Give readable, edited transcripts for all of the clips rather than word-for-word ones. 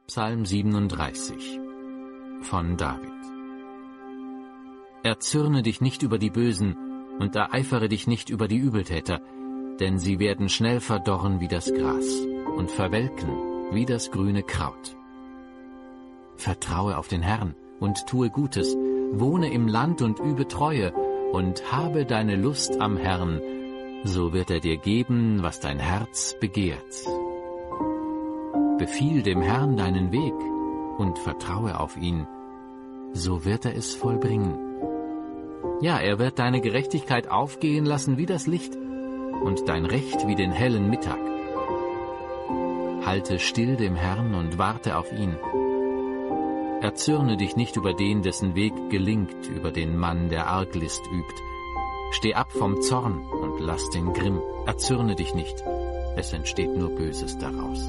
Psalm 37 von David. Erzürne dich nicht über die Bösen und ereifere dich nicht über die Übeltäter, denn sie werden schnell verdorren wie das Gras und verwelken wie das grüne Kraut. Vertraue auf den Herrn und tue Gutes, wohne im Land und übe Treue und habe deine Lust am Herrn, so wird er dir geben, was dein Herz begehrt. Befiehl dem Herrn deinen Weg und vertraue auf ihn, so wird er es vollbringen. Ja, er wird deine Gerechtigkeit aufgehen lassen wie das Licht und dein Recht wie den hellen Mittag. Halte still dem Herrn und warte auf ihn. Erzürne dich nicht über den, dessen Weg gelingt, über den Mann, der Arglist übt. Steh ab vom Zorn und lass den Grimm. Erzürne dich nicht, es entsteht nur Böses daraus.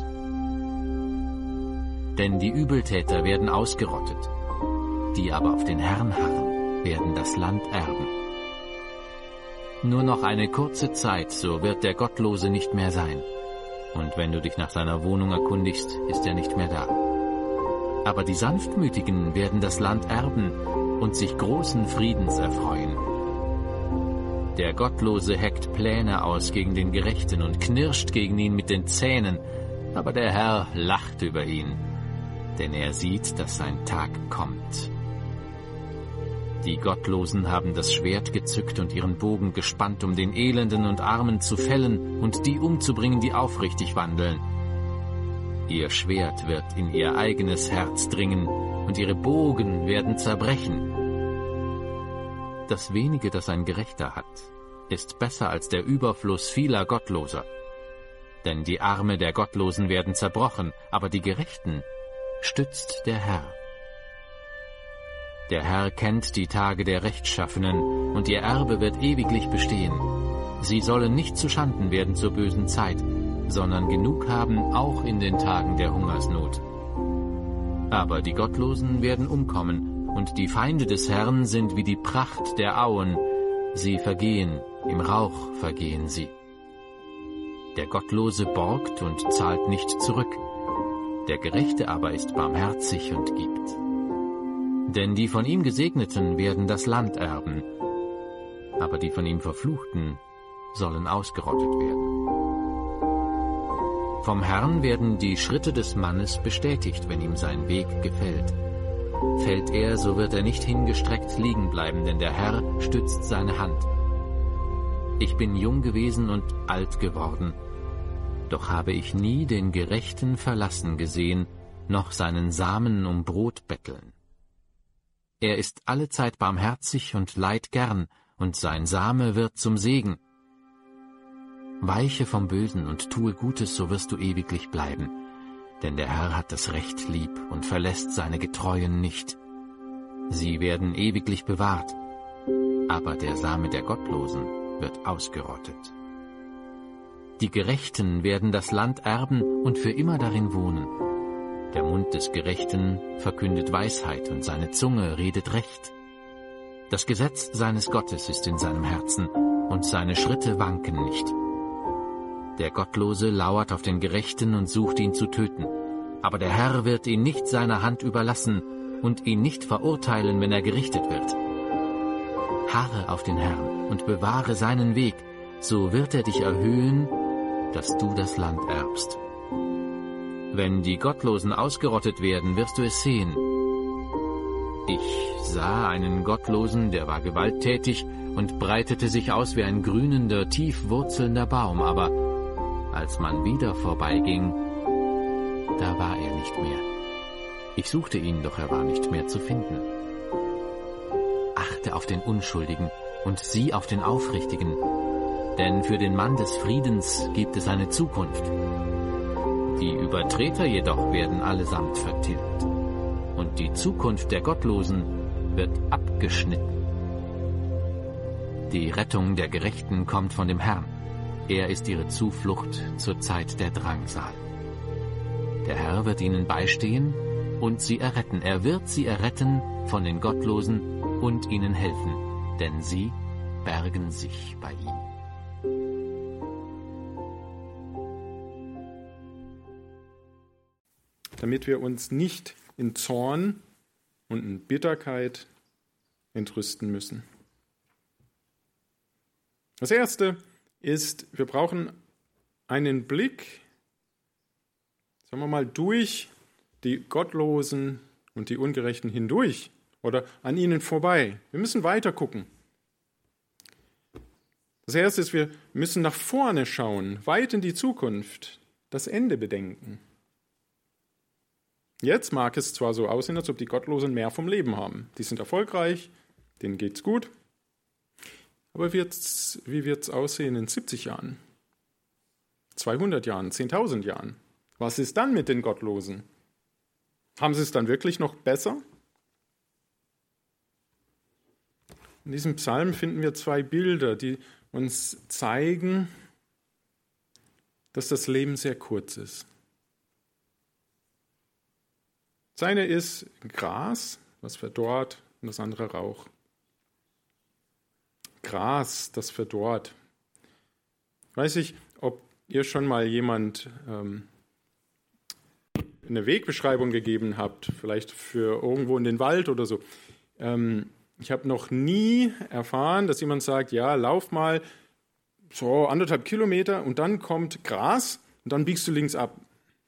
Denn die Übeltäter werden ausgerottet, die aber auf den Herrn harren, werden das Land erben. Nur noch eine kurze Zeit, so wird der Gottlose nicht mehr sein. Und wenn du dich nach seiner Wohnung erkundigst, ist er nicht mehr da. Aber die Sanftmütigen werden das Land erben und sich großen Friedens erfreuen. Der Gottlose heckt Pläne aus gegen den Gerechten und knirscht gegen ihn mit den Zähnen, aber der Herr lacht über ihn, denn er sieht, dass sein Tag kommt. Die Gottlosen haben das Schwert gezückt und ihren Bogen gespannt, um den Elenden und Armen zu fällen und die umzubringen, die aufrichtig wandeln. Ihr Schwert wird in ihr eigenes Herz dringen und ihre Bogen werden zerbrechen. Das Wenige, das ein Gerechter hat, ist besser als der Überfluss vieler Gottloser. Denn die Arme der Gottlosen werden zerbrochen, aber die Gerechten stützt der Herr. Der Herr kennt die Tage der Rechtschaffenen, und ihr Erbe wird ewiglich bestehen. Sie sollen nicht zu Schanden werden zur bösen Zeit, sondern genug haben auch in den Tagen der Hungersnot. Aber die Gottlosen werden umkommen, und die Feinde des Herrn sind wie die Pracht der Auen. Sie vergehen, im Rauch vergehen sie. Der Gottlose borgt und zahlt nicht zurück. Der Gerechte aber ist barmherzig und gibt. Denn die von ihm Gesegneten werden das Land erben, aber die von ihm Verfluchten sollen ausgerottet werden. Vom Herrn werden die Schritte des Mannes bestätigt, wenn ihm sein Weg gefällt. Fällt er, so wird er nicht hingestreckt liegen bleiben, denn der Herr stützt seine Hand. Ich bin jung gewesen und alt geworden, doch habe ich nie den Gerechten verlassen gesehen, noch seinen Samen um Brot betteln. Er ist allezeit barmherzig und leiht gern, und sein Same wird zum Segen. Weiche vom Bösen und tue Gutes, so wirst du ewiglich bleiben. Denn der Herr hat das Recht lieb und verlässt seine Getreuen nicht. Sie werden ewiglich bewahrt, aber der Same der Gottlosen wird ausgerottet. Die Gerechten werden das Land erben und für immer darin wohnen. Der Mund des Gerechten verkündet Weisheit und seine Zunge redet Recht. Das Gesetz seines Gottes ist in seinem Herzen und seine Schritte wanken nicht. Der Gottlose lauert auf den Gerechten und sucht ihn zu töten. Aber der Herr wird ihn nicht seiner Hand überlassen und ihn nicht verurteilen, wenn er gerichtet wird. Harre auf den Herrn und bewahre seinen Weg, so wird er dich erhöhen, dass du das Land erbst. Wenn die Gottlosen ausgerottet werden, wirst du es sehen. Ich sah einen Gottlosen, der war gewalttätig und breitete sich aus wie ein grünender, tief wurzelnder Baum, aber als man wieder vorbeiging, da war er nicht mehr. Ich suchte ihn, doch er war nicht mehr zu finden. Achte auf den Unschuldigen und sieh auf den Aufrichtigen, denn für den Mann des Friedens gibt es eine Zukunft. Die Übertreter jedoch werden allesamt vertilgt, und die Zukunft der Gottlosen wird abgeschnitten. Die Rettung der Gerechten kommt von dem Herrn. Er ist ihre Zuflucht zur Zeit der Drangsal. Der Herr wird ihnen beistehen und sie erretten. Er wird sie erretten von den Gottlosen und ihnen helfen, denn sie bergen sich bei ihm. damit wir uns nicht in Zorn und in Bitterkeit entrüsten müssen. Das Erste ist, wir brauchen einen Blick, sagen wir mal, durch die Gottlosen und die Ungerechten hindurch oder an ihnen vorbei. Wir müssen weiter gucken. Das Erste ist, wir müssen nach vorne schauen, weit in die Zukunft, das Ende bedenken. Jetzt mag es zwar so aussehen, als ob die Gottlosen mehr vom Leben haben. Die sind erfolgreich, denen geht's gut. Aber wie wird's aussehen in 70 Jahren, 200 Jahren, 10.000 Jahren? Was ist dann mit den Gottlosen? Haben sie es dann wirklich noch besser? In diesem Psalm finden wir zwei Bilder, die uns zeigen, dass das Leben sehr kurz ist. Das eine ist Gras, was verdorrt, und das andere Rauch. Gras, das verdorrt. Weiß ich, ob ihr schon mal jemand eine Wegbeschreibung gegeben habt, vielleicht für irgendwo in den Wald oder so. Ich habe noch nie erfahren, dass jemand sagt, ja, lauf mal so 1,5 Kilometer und dann kommt Gras und dann biegst du links ab.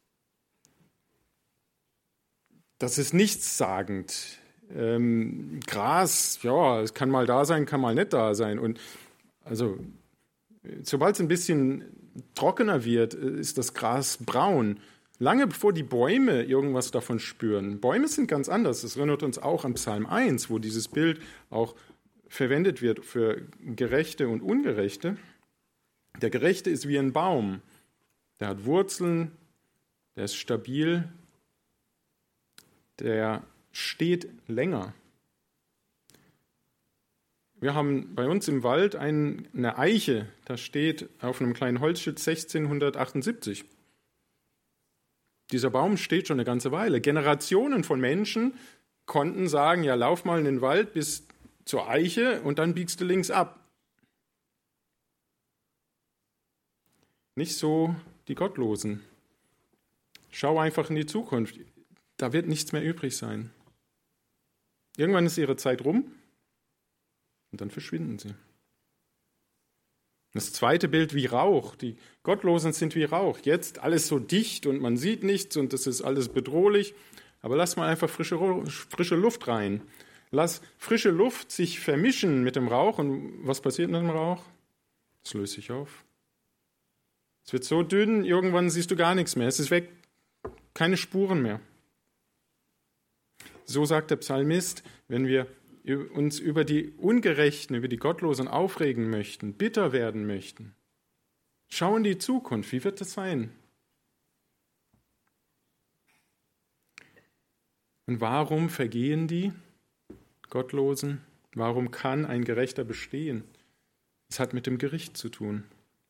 Das ist nichtssagend. Gras, ja, es kann mal da sein, kann mal nicht da sein. Und also, sobald es ein bisschen trockener wird, ist das Gras braun. Lange bevor die Bäume irgendwas davon spüren. Bäume sind ganz anders. Das erinnert uns auch an Psalm 1, wo dieses Bild auch verwendet wird für Gerechte und Ungerechte. Der Gerechte ist wie ein Baum. Der hat Wurzeln, der ist stabil, der steht länger. Wir haben bei uns im Wald eine Eiche, da steht auf einem kleinen Holzschild 1678. Dieser Baum steht schon eine ganze Weile. Generationen von Menschen konnten sagen, ja, lauf mal in den Wald bis zur Eiche und dann biegst du links ab. Nicht so die Gottlosen. Schau einfach in die Zukunft. Da wird nichts mehr übrig sein. Irgendwann ist ihre Zeit rum und dann verschwinden sie. Das zweite Bild wie Rauch. Die Gottlosen sind wie Rauch. Jetzt alles so dicht und man sieht nichts und das ist alles bedrohlich. Aber lass mal einfach frische Luft rein. Lass frische Luft sich vermischen mit dem Rauch. Und was passiert mit dem Rauch? Es löst sich auf. Es wird so dünn, irgendwann siehst du gar nichts mehr. Es ist weg, keine Spuren mehr. So sagt der Psalmist, wenn wir uns über die Ungerechten, über die Gottlosen aufregen möchten, bitter werden möchten. Schau in die Zukunft, wie wird das sein? Und warum vergehen die Gottlosen? Warum kann ein Gerechter bestehen? Es hat mit dem Gericht zu tun.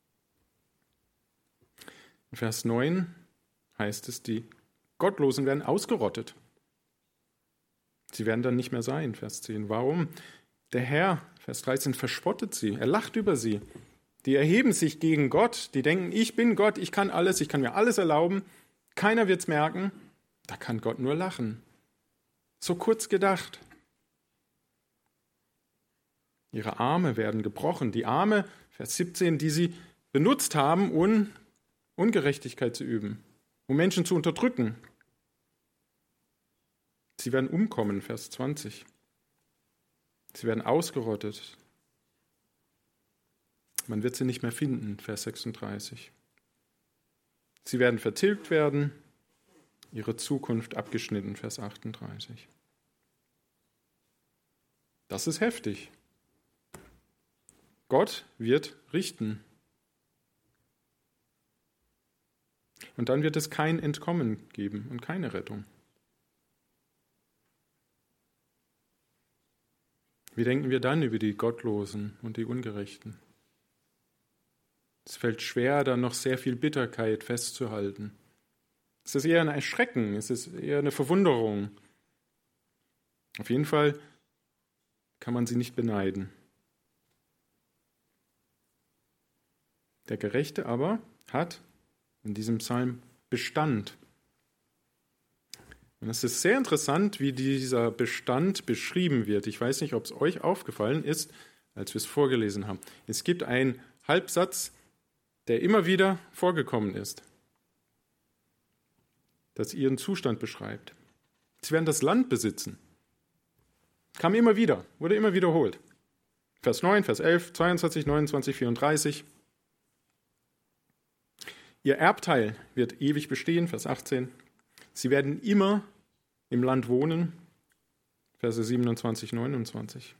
In Vers 9 heißt es, die Gottlosen werden ausgerottet. Sie werden dann nicht mehr sein, Vers 10. Warum? Der Herr, Vers 13, verspottet sie. Er lacht über sie. Die erheben sich gegen Gott. Die denken, ich bin Gott, ich kann alles, ich kann mir alles erlauben. Keiner wird es merken. Da kann Gott nur lachen. So kurz gedacht. Ihre Arme werden gebrochen. Die Arme, Vers 17, die sie benutzt haben, um Ungerechtigkeit zu üben, um Menschen zu unterdrücken. Sie werden umkommen, Vers 20. Sie werden ausgerottet. Man wird sie nicht mehr finden, Vers 36. Sie werden vertilgt werden, ihre Zukunft abgeschnitten, Vers 38. Das ist heftig. Gott wird richten. Und dann wird es kein Entkommen geben und keine Rettung. Wie denken wir dann über die Gottlosen und die Ungerechten? Es fällt schwer, da noch sehr viel Bitterkeit festzuhalten. Es ist eher ein Erschrecken, es ist eher eine Verwunderung. Auf jeden Fall kann man sie nicht beneiden. Der Gerechte aber hat in diesem Psalm Bestand. Und es ist sehr interessant, wie dieser Bestand beschrieben wird. Ich weiß nicht, ob es euch aufgefallen ist, als wir es vorgelesen haben. Es gibt einen Halbsatz, der immer wieder vorgekommen ist, das ihren Zustand beschreibt. Sie werden das Land besitzen. Kam immer wieder, wurde immer wiederholt. Vers 9, Vers 11, 22, 29, 34. Ihr Erbteil wird ewig bestehen, Vers 18. Sie werden immer im Land wohnen, Verse 27, 29.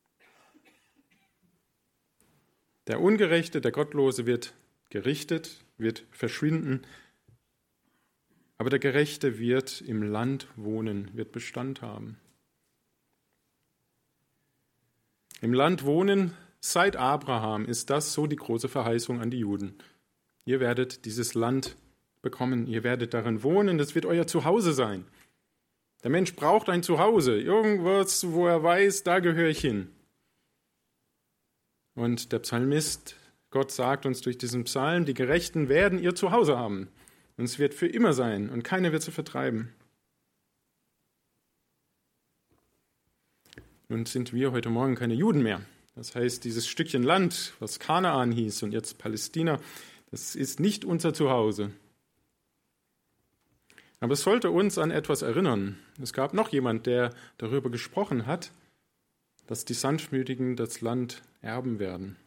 Der Ungerechte, der Gottlose wird gerichtet, wird verschwinden, aber der Gerechte wird im Land wohnen, wird Bestand haben. Im Land wohnen, seit Abraham ist das so die große Verheißung an die Juden. Ihr werdet dieses Land bekommen, ihr werdet darin wohnen, das wird euer Zuhause sein. Der Mensch braucht ein Zuhause, irgendwas, wo er weiß, da gehöre ich hin. Und der Psalmist, Gott sagt uns durch diesen Psalm, die Gerechten werden ihr Zuhause haben. Und es wird für immer sein und keiner wird sie vertreiben. Nun sind wir heute Morgen keine Juden mehr. Das heißt, dieses Stückchen Land, was Kanaan hieß und jetzt Palästina, das ist nicht unser Zuhause. Aber es sollte uns an etwas erinnern. Es gab noch jemand, der darüber gesprochen hat, dass die Sanftmütigen das Land erben werden.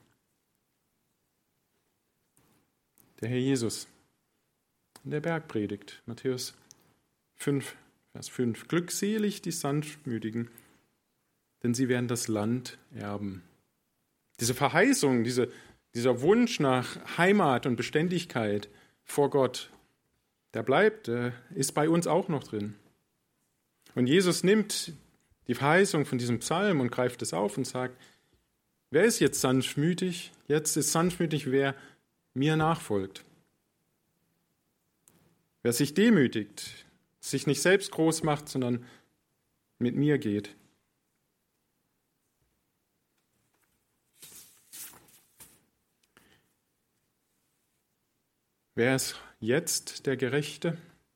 Der Herr Jesus in der Bergpredigt, Matthäus 5, Vers 5. Glückselig die Sanftmütigen, denn sie werden das Land erben. Diese Verheißung, dieser Wunsch nach Heimat und Beständigkeit vor Gott, der bleibt, der ist bei uns auch noch drin. Und Jesus nimmt die Verheißung von diesem Psalm und greift es auf und sagt, wer ist jetzt sanftmütig? Jetzt ist sanftmütig, wer mir nachfolgt. Wer sich demütigt, sich nicht selbst groß macht, sondern mit mir geht. Wer ist jetzt der Gerechte?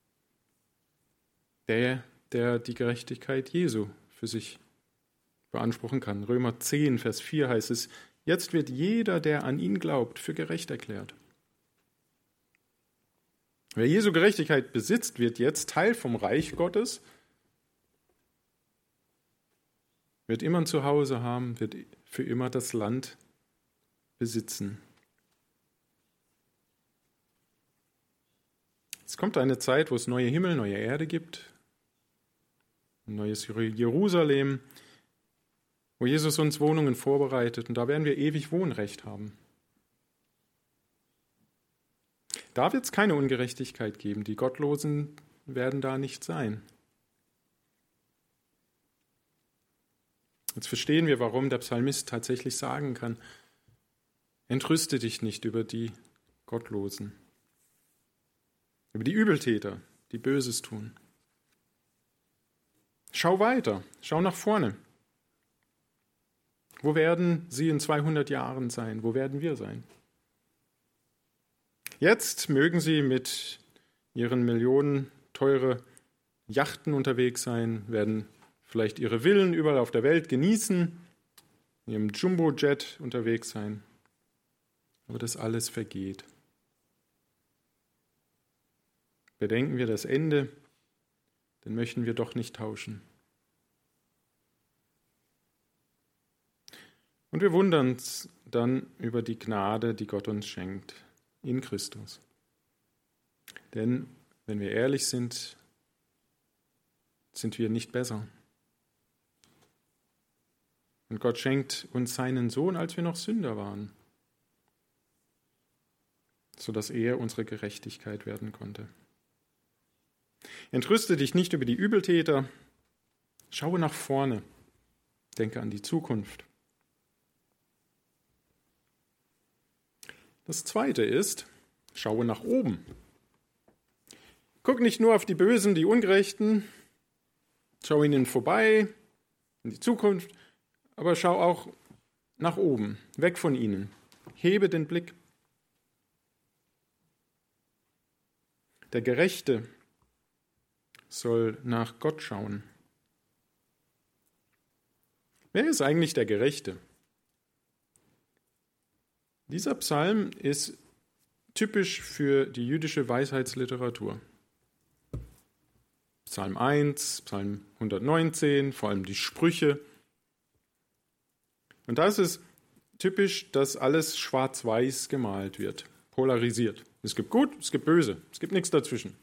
Der die Gerechtigkeit Jesu für sich beanspruchen kann. Römer 10, Vers 4 heißt es, jetzt wird jeder, der an ihn glaubt, für gerecht erklärt. Wer Jesu Gerechtigkeit besitzt, wird jetzt Teil vom Reich Gottes, wird immer ein Zuhause haben, wird für immer das Land besitzen. Es kommt eine Zeit, wo es neue Himmel, neue Erde gibt, ein neues Jerusalem, wo Jesus uns Wohnungen vorbereitet und da werden wir ewig Wohnrecht haben. Da wird es keine Ungerechtigkeit geben, die Gottlosen werden da nicht sein. Jetzt verstehen wir, warum der Psalmist tatsächlich sagen kann, entrüste dich nicht über die Gottlosen, über die Übeltäter, die Böses tun. Schau weiter, schau nach vorne. Wo werden sie in 200 Jahren sein? Wo werden wir sein? Jetzt mögen sie mit ihren Millionen teure Yachten unterwegs sein, werden vielleicht ihre Villen überall auf der Welt genießen, in ihrem Jumbo-Jet unterwegs sein. Aber das alles vergeht. Bedenken wir das Ende, den möchten wir doch nicht tauschen. Und wir wundern uns dann über die Gnade, die Gott uns schenkt in Christus. Denn wenn wir ehrlich sind, sind wir nicht besser. Und Gott schenkt uns seinen Sohn, als wir noch Sünder waren, sodass er unsere Gerechtigkeit werden konnte. Entrüste dich nicht über die Übeltäter, schaue nach vorne, denke an die Zukunft. Das Zweite ist, schaue nach oben. Guck nicht nur auf die Bösen, die Ungerechten, schau ihnen vorbei, in die Zukunft, aber schau auch nach oben, weg von ihnen. Hebe den Blick. Der Gerechte soll nach Gott schauen. Wer ist eigentlich der Gerechte? Dieser Psalm ist typisch für die jüdische Weisheitsliteratur. Psalm 1, Psalm 119, vor allem die Sprüche. Und da ist es typisch, dass alles schwarz-weiß gemalt wird, polarisiert. Es gibt Gut, es gibt Böse, es gibt nichts dazwischen.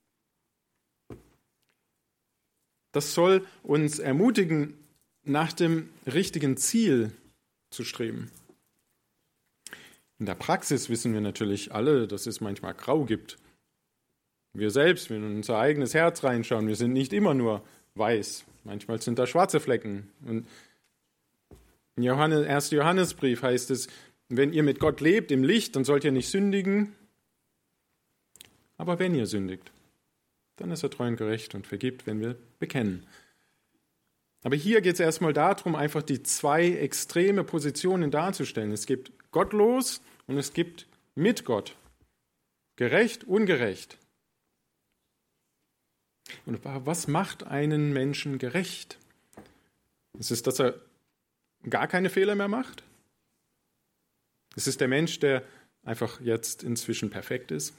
Das soll uns ermutigen, nach dem richtigen Ziel zu streben. In der Praxis wissen wir natürlich alle, dass es manchmal Grau gibt. Wir selbst, wenn wir in unser eigenes Herz reinschauen, wir sind nicht immer nur weiß. Manchmal sind da schwarze Flecken. Und im 1. Johannesbrief heißt es, wenn ihr mit Gott lebt im Licht, dann sollt ihr nicht sündigen. Aber wenn ihr sündigt, dann ist er treu und gerecht und vergibt, wenn wir bekennen. Aber hier geht es erstmal darum, einfach die zwei extreme Positionen darzustellen. Es gibt gottlos und es gibt mit Gott. Gerecht, ungerecht. Und was macht einen Menschen gerecht? Ist es, dass er gar keine Fehler mehr macht? Ist es der Mensch, der einfach jetzt inzwischen perfekt ist?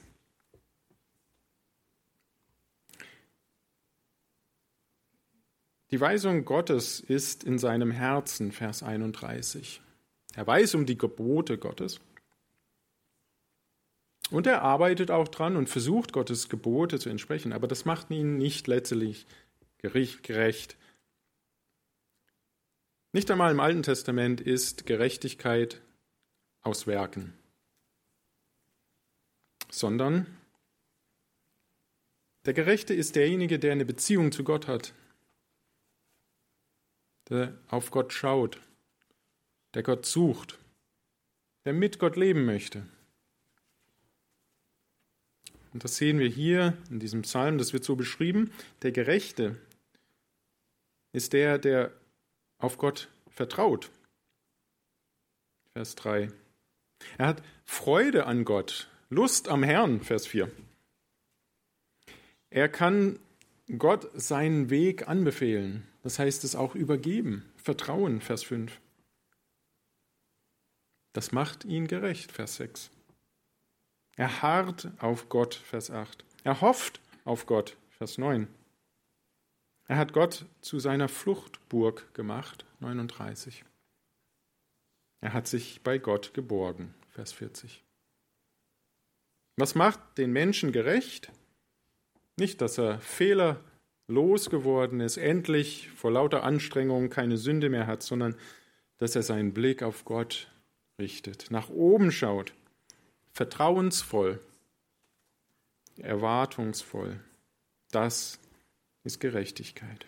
Die Weisung Gottes ist in seinem Herzen, Vers 31. Er weiß um die Gebote Gottes und er arbeitet auch dran und versucht, Gottes Gebote zu entsprechen, aber das macht ihn nicht letztlich gerecht. Nicht einmal im Alten Testament ist Gerechtigkeit aus Werken, sondern der Gerechte ist derjenige, der eine Beziehung zu Gott hat, der auf Gott schaut, der Gott sucht, der mit Gott leben möchte. Und das sehen wir hier in diesem Psalm, das wird so beschrieben. Der Gerechte ist der, der auf Gott vertraut. Vers 3. Er hat Freude an Gott, Lust am Herrn, Vers 4. Er kann Gott seinen Weg anbefehlen. Das heißt es auch übergeben, vertrauen, Vers 5. Das macht ihn gerecht, Vers 6. Er harrt auf Gott, Vers 8. Er hofft auf Gott, Vers 9. Er hat Gott zu seiner Fluchtburg gemacht, 39. Er hat sich bei Gott geborgen, Vers 40. Was macht den Menschen gerecht? Nicht, dass er fehlerlos geworden ist, endlich vor lauter Anstrengung keine Sünde mehr hat, sondern dass er seinen Blick auf Gott richtet, nach oben schaut, vertrauensvoll, erwartungsvoll. Das ist Gerechtigkeit.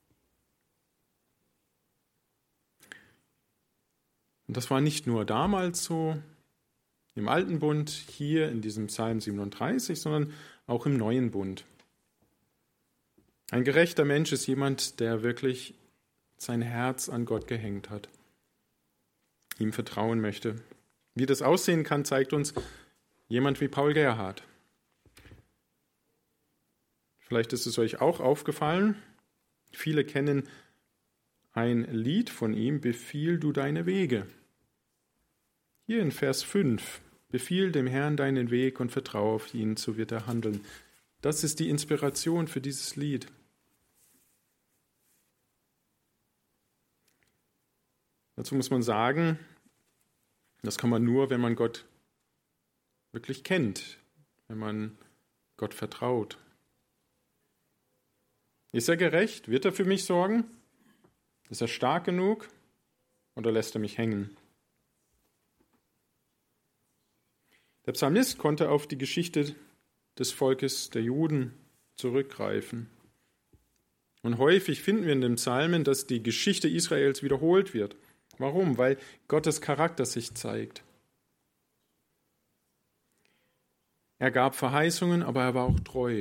Und das war nicht nur damals so, im Alten Bund, hier in diesem Psalm 37, sondern auch im Neuen Bund. Ein gerechter Mensch ist jemand, der wirklich sein Herz an Gott gehängt hat, ihm vertrauen möchte. Wie das aussehen kann, zeigt uns jemand wie Paul Gerhardt. Vielleicht ist es euch auch aufgefallen, viele kennen ein Lied von ihm, Befiehl du deine Wege. Hier in Vers 5, befiehl dem Herrn deinen Weg und vertraue auf ihn, so wird er handeln. Das ist die Inspiration für dieses Lied. Dazu muss man sagen, das kann man nur, wenn man Gott wirklich kennt, wenn man Gott vertraut. Ist er gerecht? Wird er für mich sorgen? Ist er stark genug? Oder lässt er mich hängen? Der Psalmist konnte auf die Geschichte des Volkes der Juden zurückgreifen. Und häufig finden wir in den Psalmen, dass die Geschichte Israels wiederholt wird. Warum? Weil Gottes Charakter sich zeigt. Er gab Verheißungen, aber er war auch treu.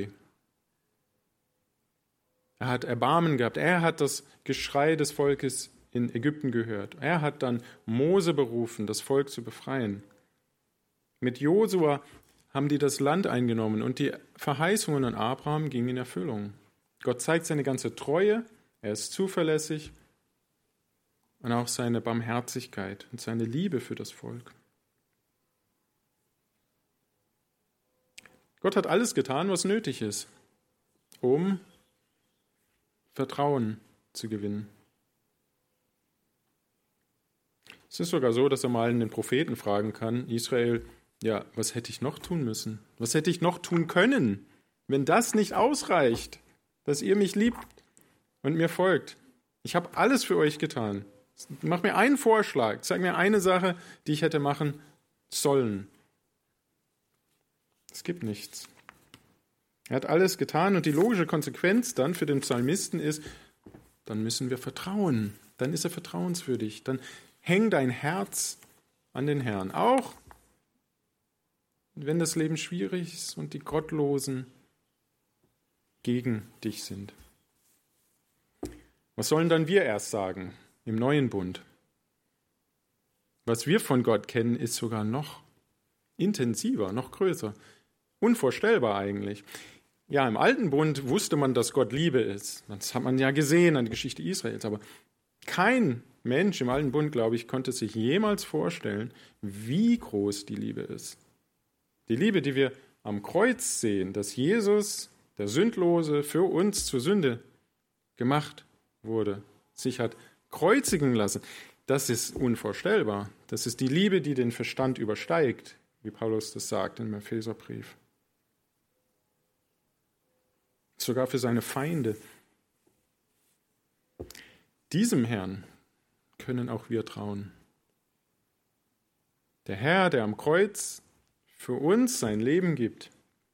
Er hat Erbarmen gehabt. Er hat das Geschrei des Volkes in Ägypten gehört. Er hat dann Mose berufen, das Volk zu befreien. Mit Josua haben die das Land eingenommen und die Verheißungen an Abraham gingen in Erfüllung. Gott zeigt seine ganze Treue, er ist zuverlässig und auch seine Barmherzigkeit und seine Liebe für das Volk. Gott hat alles getan, was nötig ist, um Vertrauen zu gewinnen. Es ist sogar so, dass er mal den Propheten fragen kann, Israel, ja, was hätte ich noch tun müssen? Was hätte ich noch tun können, wenn das nicht ausreicht, dass ihr mich liebt und mir folgt? Ich habe alles für euch getan. Mach mir einen Vorschlag, zeig mir eine Sache, die ich hätte machen sollen. Es gibt nichts. Er hat alles getan und die logische Konsequenz dann für den Psalmisten ist, dann müssen wir vertrauen. Dann ist er vertrauenswürdig. Dann häng dein Herz an den Herrn. Auch wenn das Leben schwierig ist und die Gottlosen gegen dich sind. Was sollen dann wir erst sagen im neuen Bund? Was wir von Gott kennen, ist sogar noch intensiver, noch größer. Unvorstellbar eigentlich. Ja, im alten Bund wusste man, dass Gott Liebe ist. Das hat man ja gesehen an der Geschichte Israels. Aber kein Mensch im alten Bund, glaube ich, konnte sich jemals vorstellen, wie groß die Liebe ist. Die Liebe, die wir am Kreuz sehen, dass Jesus, der Sündlose, für uns zur Sünde gemacht wurde, sich hat kreuzigen lassen, das ist unvorstellbar. Das ist die Liebe, die den Verstand übersteigt, wie Paulus das sagt im Epheserbrief. Sogar für seine Feinde. Diesem Herrn können auch wir trauen. Der Herr, der am Kreuz für uns sein Leben gibt,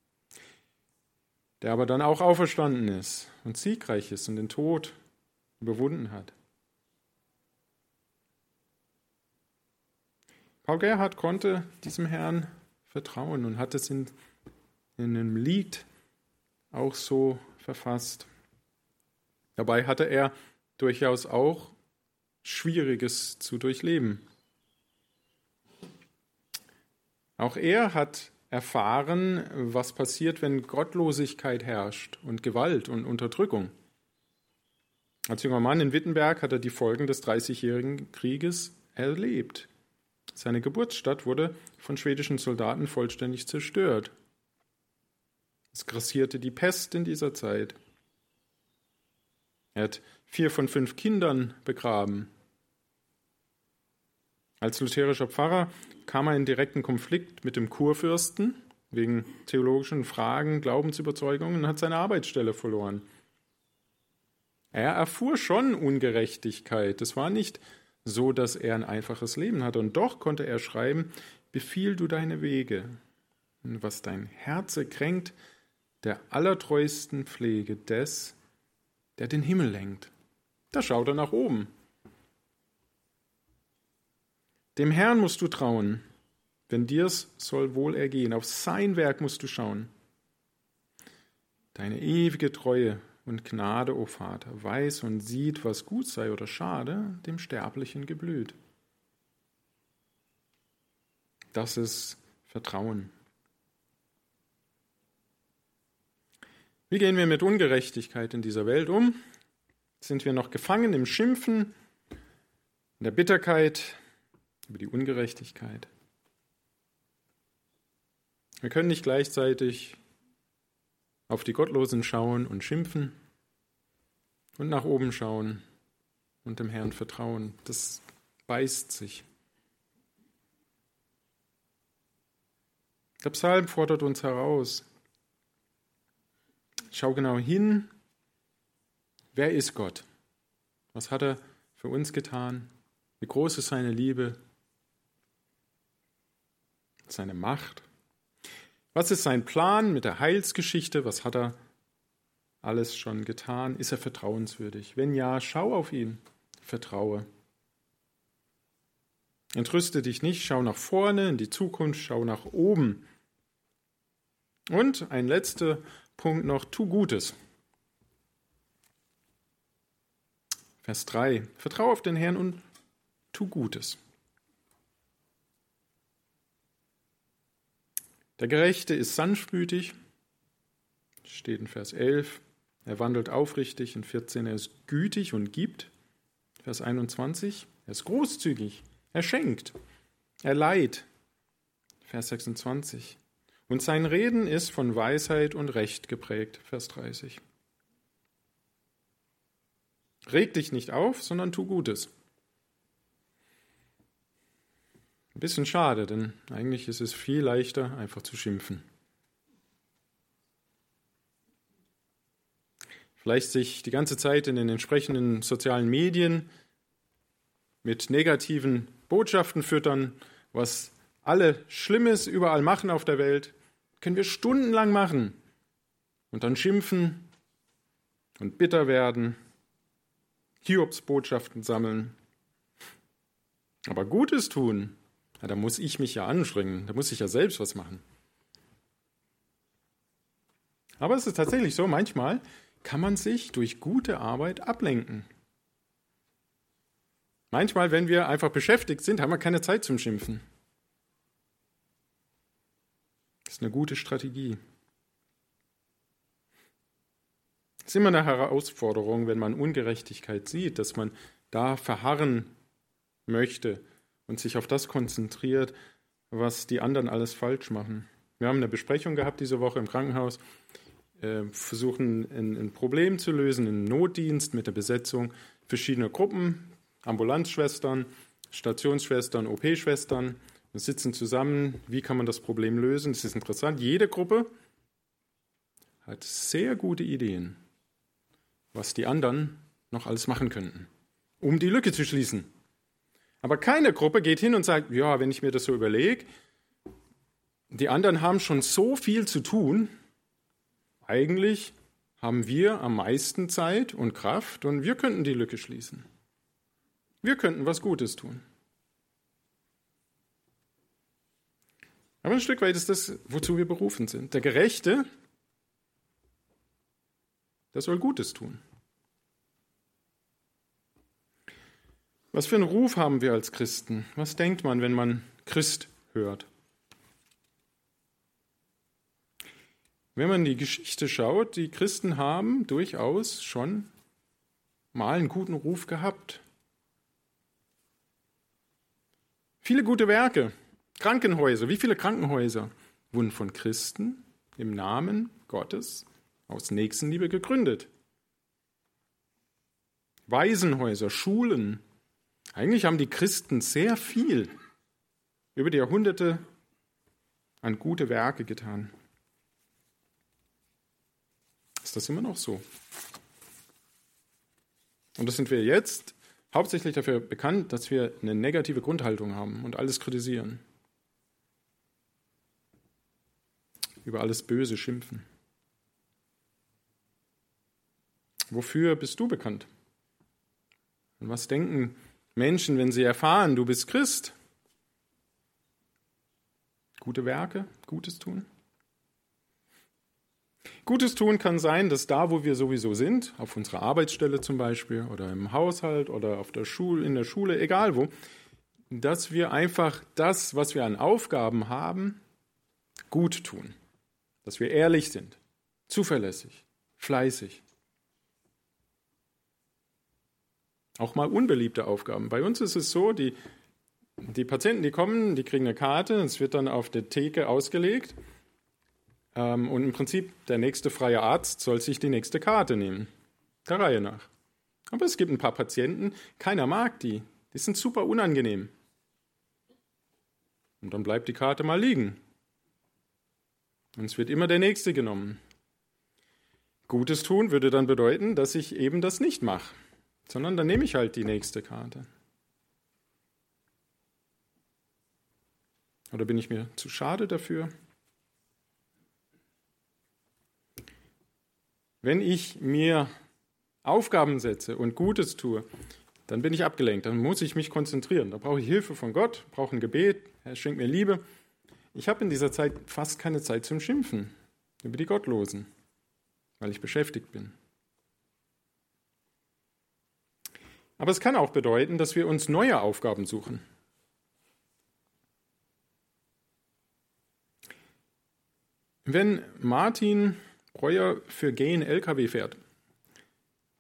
der aber dann auch auferstanden ist und siegreich ist und den Tod überwunden hat. Paul Gerhardt konnte diesem Herrn vertrauen und hat es in einem Lied auch so verfasst. Dabei hatte er durchaus auch Schwieriges zu durchleben. Auch er hat erfahren, was passiert, wenn Gottlosigkeit herrscht und Gewalt und Unterdrückung. Als junger Mann in Wittenberg hat er die Folgen des 30-jährigen Krieges erlebt. Seine Geburtsstadt wurde von schwedischen Soldaten vollständig zerstört. Es grassierte die Pest in dieser Zeit. Er hat 4 von 5 Kindern begraben. Als lutherischer Pfarrer kam er in direkten Konflikt mit dem Kurfürsten wegen theologischen Fragen, Glaubensüberzeugungen und hat seine Arbeitsstelle verloren. Er erfuhr schon Ungerechtigkeit. Es war nicht so, dass er ein einfaches Leben hatte. Und doch konnte er schreiben, befiehl du deine Wege. Und was dein Herze kränkt, der allertreuesten Pflege des, der den Himmel lenkt. Da schaut er nach oben. Dem Herrn musst du trauen, wenn dir's soll wohl ergehen. Auf sein Werk musst du schauen. Deine ewige Treue und Gnade, o Vater, weiß und sieht, was gut sei oder schade, dem Sterblichen geblüht. Das ist Vertrauen. Wie gehen wir mit Ungerechtigkeit in dieser Welt um? Sind wir noch gefangen im Schimpfen, in der Bitterkeit über die Ungerechtigkeit? Wir können nicht gleichzeitig auf die Gottlosen schauen und schimpfen und nach oben schauen und dem Herrn vertrauen. Das beißt sich. Der Psalm fordert uns heraus. Schau genau hin, wer ist Gott? Was hat er für uns getan? Wie groß ist seine Liebe? Seine Macht? Was ist sein Plan mit der Heilsgeschichte? Was hat er alles schon getan? Ist er vertrauenswürdig? Wenn ja, schau auf ihn, vertraue. Entrüste dich nicht, schau nach vorne, in die Zukunft, schau nach oben. Und ein letzter Punkt noch, tu Gutes. Vers 3. Vertraue auf den Herrn und tu Gutes. Der Gerechte ist sanftmütig, steht in Vers 11. Er wandelt aufrichtig. In 14, er ist gütig und gibt. Vers 21, er ist großzügig. Er schenkt. Er leiht. Vers 26. Und sein Reden ist von Weisheit und Recht geprägt. Vers 30. Reg dich nicht auf, sondern tu Gutes. Ein bisschen schade, denn eigentlich ist es viel leichter, einfach zu schimpfen. Vielleicht sich die ganze Zeit in den entsprechenden sozialen Medien mit negativen Botschaften füttern, was alle Schlimmes überall machen auf der Welt, können wir stundenlang machen und dann schimpfen und bitter werden, Hiobsbotschaften sammeln. Aber Gutes tun, ja, da muss ich mich ja anstrengen, da muss ich ja selbst was machen. Aber es ist tatsächlich so, manchmal kann man sich durch gute Arbeit ablenken. Manchmal, wenn wir einfach beschäftigt sind, haben wir keine Zeit zum Schimpfen. Das ist eine gute Strategie. Es ist immer eine Herausforderung, wenn man Ungerechtigkeit sieht, dass man da verharren möchte und sich auf das konzentriert, was die anderen alles falsch machen. Wir haben eine Besprechung gehabt diese Woche im Krankenhaus, versuchen ein Problem zu lösen, einen Notdienst mit der Besetzung verschiedener Gruppen, Ambulanzschwestern, Stationsschwestern, OP-Schwestern. Wir sitzen zusammen, wie kann man das Problem lösen? Das ist interessant. Jede Gruppe hat sehr gute Ideen, was die anderen noch alles machen könnten, um die Lücke zu schließen. Aber keine Gruppe geht hin und sagt, ja, wenn ich mir das so überlege, die anderen haben schon so viel zu tun, eigentlich haben wir am meisten Zeit und Kraft und wir könnten die Lücke schließen. Wir könnten was Gutes tun. Aber ein Stück weit ist das, wozu wir berufen sind. Der Gerechte, der soll Gutes tun. Was für einen Ruf haben wir als Christen? Was denkt man, wenn man Christ hört? Wenn man die Geschichte schaut, die Christen haben durchaus schon mal einen guten Ruf gehabt. Viele gute Werke, Krankenhäuser, wie viele Krankenhäuser wurden von Christen im Namen Gottes aus Nächstenliebe gegründet? Waisenhäuser, Schulen. Eigentlich haben die Christen sehr viel über die Jahrhunderte an gute Werke getan. Ist das immer noch so? Und das sind wir jetzt hauptsächlich dafür bekannt, dass wir eine negative Grundhaltung haben und alles kritisieren. Über alles Böse schimpfen. Wofür bist du bekannt? Und was denken Menschen, wenn sie erfahren, du bist Christ? Gute Werke, Gutes tun? Gutes tun kann sein, dass da, wo wir sowieso sind, auf unserer Arbeitsstelle zum Beispiel oder im Haushalt oder in der Schule, egal wo, dass wir einfach das, was wir an Aufgaben haben, gut tun. Dass wir ehrlich sind, zuverlässig, fleißig. Auch mal unbeliebte Aufgaben. Bei uns ist es so, die Patienten, die kommen, die kriegen eine Karte, es wird dann auf der Theke ausgelegt. Und im Prinzip der nächste freie Arzt soll sich die nächste Karte nehmen, der Reihe nach. Aber es gibt ein paar Patienten, keiner mag die. Die sind super unangenehm. Und dann bleibt die Karte mal liegen. Und es wird immer der nächste genommen. Gutes tun würde dann bedeuten, dass ich eben das nicht mache, sondern dann nehme ich halt die nächste Karte. Oder bin ich mir zu schade dafür? Wenn ich mir Aufgaben setze und Gutes tue, dann bin ich abgelenkt, dann muss ich mich konzentrieren. Da brauche ich Hilfe von Gott, brauche ein Gebet, er schenkt mir Liebe. Ich habe in dieser Zeit fast keine Zeit zum Schimpfen über die Gottlosen, weil ich beschäftigt bin. Aber es kann auch bedeuten, dass wir uns neue Aufgaben suchen. Wenn Martin Breuer für Gain LKW fährt,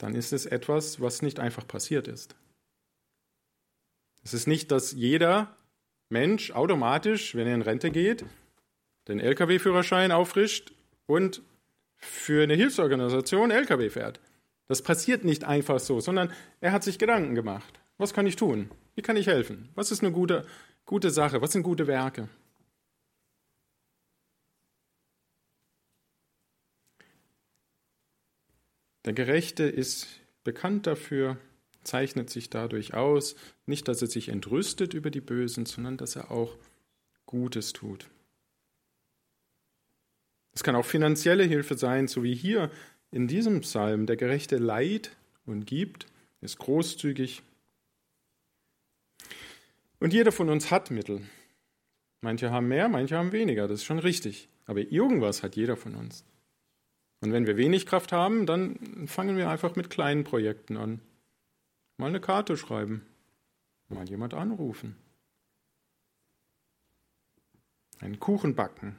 dann ist es etwas, was nicht einfach passiert ist. Es ist nicht, dass jeder Mensch automatisch, wenn er in Rente geht, den Lkw-Führerschein auffrischt und für eine Hilfsorganisation Lkw fährt. Das passiert nicht einfach so, sondern er hat sich Gedanken gemacht. Was kann ich tun? Wie kann ich helfen? Was ist eine gute Sache? Was sind gute Werke? Der Gerechte ist bekannt dafür, zeichnet sich dadurch aus, nicht, dass er sich entrüstet über die Bösen, sondern dass er auch Gutes tut. Es kann auch finanzielle Hilfe sein, so wie hier in diesem Psalm. Der Gerechte leiht und gibt, ist großzügig. Und jeder von uns hat Mittel. Manche haben mehr, manche haben weniger, das ist schon richtig. Aber irgendwas hat jeder von uns. Und wenn wir wenig Kraft haben, dann fangen wir einfach mit kleinen Projekten an. Mal eine Karte schreiben, mal jemand anrufen, einen Kuchen backen.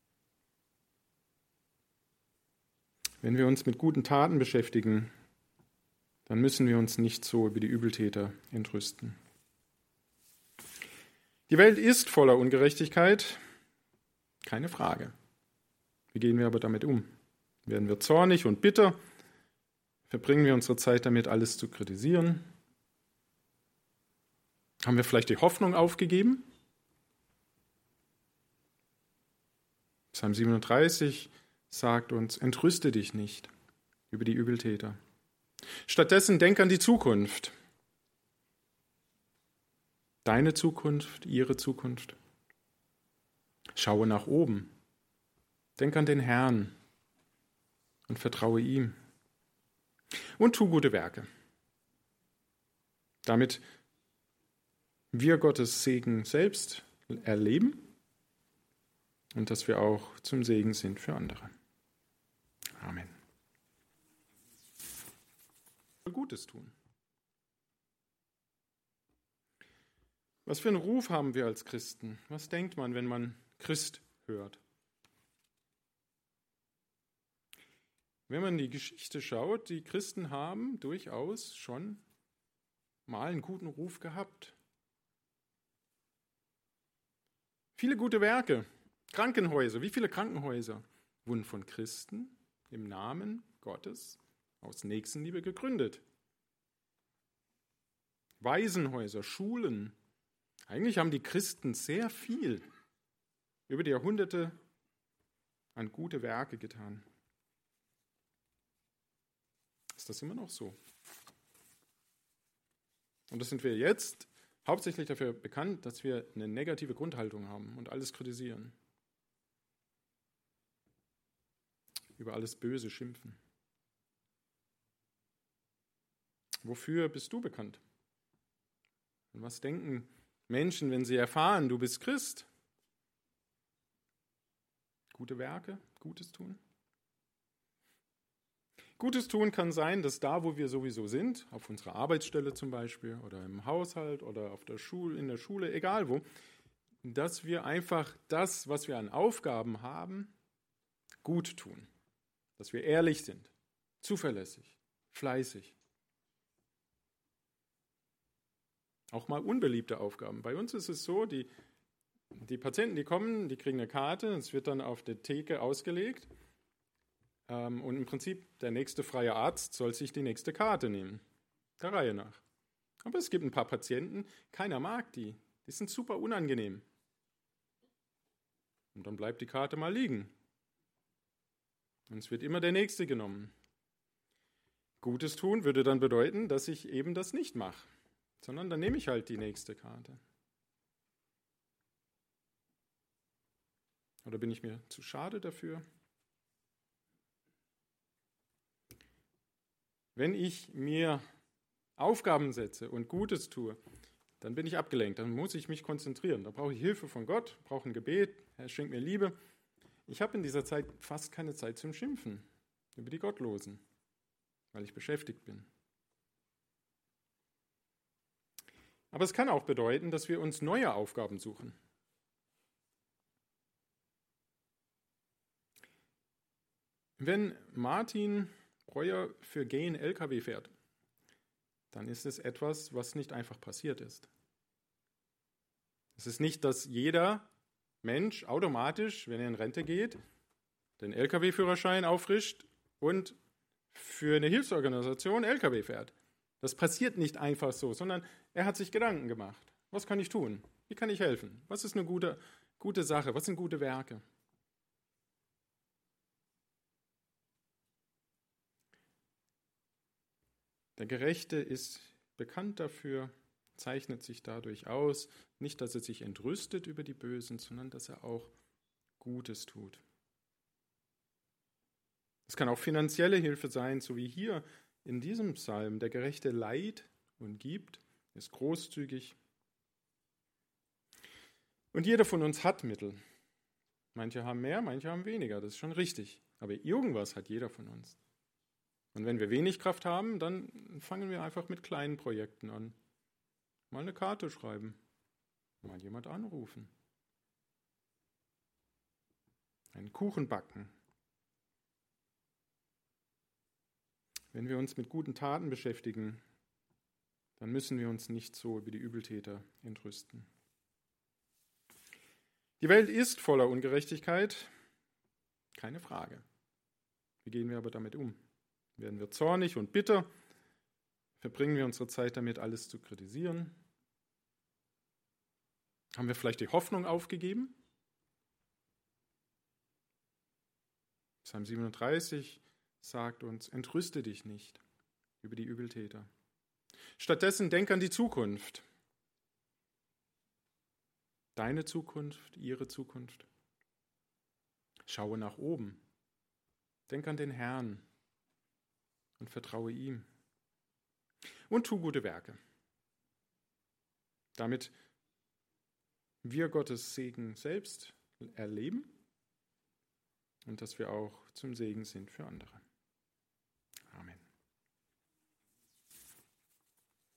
Wenn wir uns mit guten Taten beschäftigen, dann müssen wir uns nicht so über die Übeltäter entrüsten. Die Welt ist voller Ungerechtigkeit, keine Frage. Wie gehen wir aber damit um? Werden wir zornig und bitter? Verbringen wir unsere Zeit damit, alles zu kritisieren? Haben wir vielleicht die Hoffnung aufgegeben? Psalm 37 sagt uns, entrüste dich nicht über die Übeltäter. Stattdessen denk an die Zukunft. Deine Zukunft, ihre Zukunft. Schaue nach oben. Denk an den Herrn und vertraue ihm. Und tu gute Werke, damit wir Gottes Segen selbst erleben und dass wir auch zum Segen sind für andere. Amen. Gutes tun. Was für einen Ruf haben wir als Christen? Was denkt man, wenn man Christ hört? Wenn man die Geschichte schaut, die Christen haben durchaus schon mal einen guten Ruf gehabt. Viele gute Werke, Krankenhäuser, wie viele Krankenhäuser wurden von Christen im Namen Gottes aus Nächstenliebe gegründet? Waisenhäuser, Schulen. Eigentlich haben die Christen sehr viel über die Jahrhunderte an gute Werke getan. Ist das immer noch so? Und das sind wir jetzt hauptsächlich dafür bekannt, dass wir eine negative Grundhaltung haben und alles kritisieren. Über alles Böse schimpfen. Wofür bist du bekannt? Und was denken Menschen, wenn sie erfahren, du bist Christ? Gute Werke, Gutes tun? Gutes tun kann sein, dass da, wo wir sowieso sind, auf unserer Arbeitsstelle zum Beispiel oder im Haushalt oder in der Schule, egal wo, dass wir einfach das, was wir an Aufgaben haben, gut tun. Dass wir ehrlich sind, zuverlässig, fleißig. Auch mal unbeliebte Aufgaben. Bei uns ist es so, die Patienten, die kommen, die kriegen eine Karte, es wird dann auf der Theke ausgelegt. Und im Prinzip der nächste freie Arzt soll sich die nächste Karte nehmen, der Reihe nach. Aber es gibt ein paar Patienten, keiner mag die sind super unangenehm. Und dann bleibt die Karte mal liegen. Und es wird immer der nächste genommen. Gutes tun würde dann bedeuten, dass ich eben das nicht mache, sondern dann nehme ich halt die nächste Karte. Oder bin ich mir zu schade dafür? Wenn ich mir Aufgaben setze und Gutes tue, dann bin ich abgelenkt, dann muss ich mich konzentrieren. Da brauche ich Hilfe von Gott, brauche ein Gebet, er schenkt mir Liebe. Ich habe in dieser Zeit fast keine Zeit zum Schimpfen über die Gottlosen, weil ich beschäftigt bin. Aber es kann auch bedeuten, dass wir uns neue Aufgaben suchen. Wenn Martin Breuer für Gehen LKW fährt, dann ist es etwas, was nicht einfach passiert ist. Es ist nicht, dass jeder Mensch automatisch, wenn er in Rente geht, den LKW-Führerschein auffrischt und für eine Hilfsorganisation LKW fährt. Das passiert nicht einfach so, sondern er hat sich Gedanken gemacht. Was kann ich tun? Wie kann ich helfen? Was ist eine gute Sache? Was sind gute Werke? Der Gerechte ist bekannt dafür, zeichnet sich dadurch aus, nicht, dass er sich entrüstet über die Bösen, sondern dass er auch Gutes tut. Es kann auch finanzielle Hilfe sein, so wie hier in diesem Psalm. Der Gerechte leiht und gibt, ist großzügig. Und jeder von uns hat Mittel. Manche haben mehr, manche haben weniger, das ist schon richtig. Aber irgendwas hat jeder von uns. Und wenn wir wenig Kraft haben, dann fangen wir einfach mit kleinen Projekten an. Mal eine Karte schreiben, mal jemand anrufen, einen Kuchen backen. Wenn wir uns mit guten Taten beschäftigen, dann müssen wir uns nicht so über die Übeltäter entrüsten. Die Welt ist voller Ungerechtigkeit, keine Frage. Wie gehen wir aber damit um? Werden wir zornig und bitter? Verbringen wir unsere Zeit damit, alles zu kritisieren? Haben wir vielleicht die Hoffnung aufgegeben? Psalm 37 sagt uns, entrüste dich nicht über die Übeltäter. Stattdessen denk an die Zukunft. Deine Zukunft, ihre Zukunft. Schaue nach oben. Denk an den Herrn und vertraue ihm. Und tu gute Werke, damit wir Gottes Segen selbst erleben und dass wir auch zum Segen sind für andere.